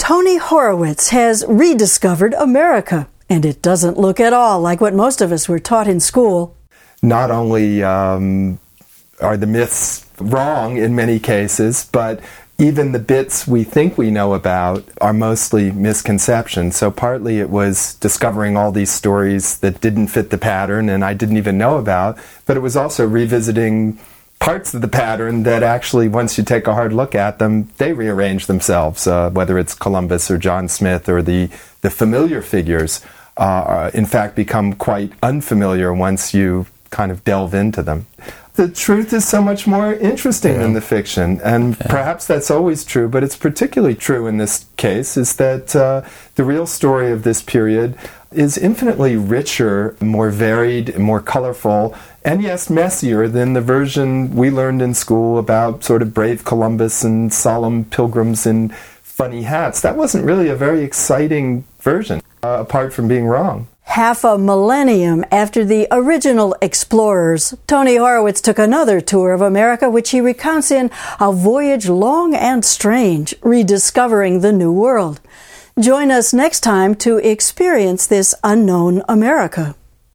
Tony Horowitz has rediscovered America, and it doesn't look at all like what most of us were taught in school. Not only are the myths wrong in many cases, but even the bits we think we know about are mostly misconceptions. So partly it was discovering all these stories that didn't fit the pattern and I didn't even know about, but it was also revisiting parts of the pattern that actually, once you take a hard look at them, they rearrange themselves, whether it's Columbus or John Smith or the familiar figures, in fact, become quite unfamiliar once you kind of delve into them. The truth is so much more interesting than the fiction, and perhaps that's always true, but it's particularly true in this case, is that the real story of this period is infinitely richer, more varied, more colorful, and yes, messier than the version we learned in school about sort of brave Columbus and solemn pilgrims in funny hats. That wasn't really a very exciting version, apart from being wrong. Half a millennium after the original explorers, Tony Horowitz took another tour of America, which he recounts in A Voyage Long and Strange, Rediscovering the New World. Join us next time to experience this unknown America.